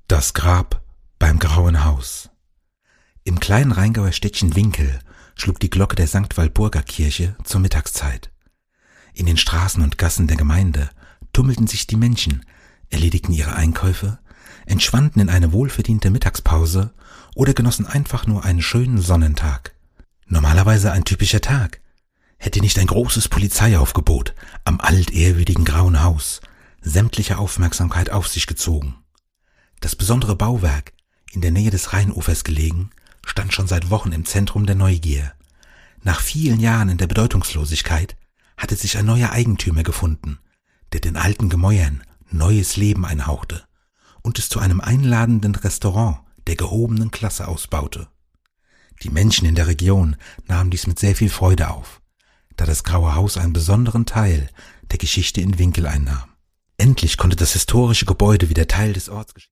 Das Grab beim Grauen Haus. Im kleinen Rheingauer Städtchen Winkel schlug die Glocke der St. Walburga Kirche zur Mittagszeit. In den Straßen und Gassen der Gemeinde tummelten sich die Menschen, erledigten ihre Einkäufe, entschwanden in eine wohlverdiente Mittagspause oder genossen einfach nur einen schönen Sonnentag. Normalerweise ein typischer Tag. Hätte nicht ein großes Polizeiaufgebot am altehrwürdigen Grauen Haus sämtliche Aufmerksamkeit auf sich gezogen. Das besondere Bauwerk, in der Nähe des Rheinufers gelegen, stand schon seit Wochen im Zentrum der Neugier. Nach vielen Jahren in der Bedeutungslosigkeit hatte sich ein neuer Eigentümer gefunden, der den alten Gemäuern neues Leben einhauchte und es zu einem einladenden Restaurant der gehobenen Klasse ausbaute. Die Menschen in der Region nahmen dies mit sehr viel Freude auf, da das Graue Haus einen besonderen Teil der Geschichte in Winkel einnahm. Endlich konnte das historische Gebäude wieder Teil des Ortsgeschehens